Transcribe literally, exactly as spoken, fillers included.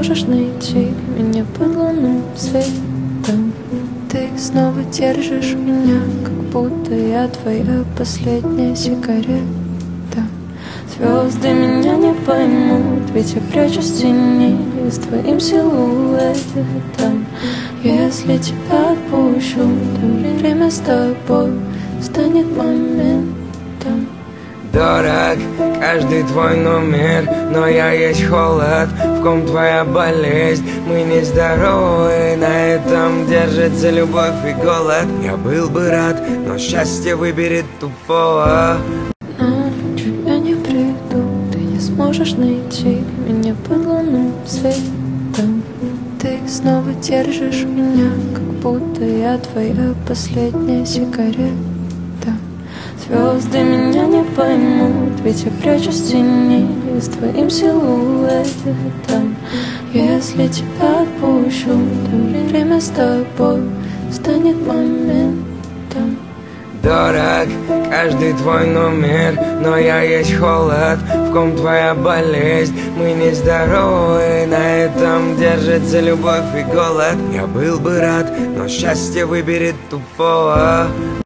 сможешь найти меня под лунным светом. Ты снова держишь меня, как будто я твоя последняя сигарета. Звезды меня не поймут, ведь я прячусь в тени с твоим силуэтом. Если тебя отпущу, то время с тобой станет моментом. Дорог каждый твой номер, но я есть холод, в ком твоя болезнь. Мы не здоровы, на этом держится любовь и голод. Я был бы рад, но счастье выберет тупого. Ночью я не приду, ты не сможешь найти меня под лунным светом. Ты снова держишь меня, как будто я твоя последняя сигарета. Звезды меня не поймут, ведь я прячусь в тени с твоим силуэтом. Если тебя отпущу, то время с тобой станет моментом. Дорог каждый твой номер, но я есть холод, в ком твоя болезнь. Мы не здоровы, на этом держится любовь и голод. Я был бы рад, но счастье выберет тупого.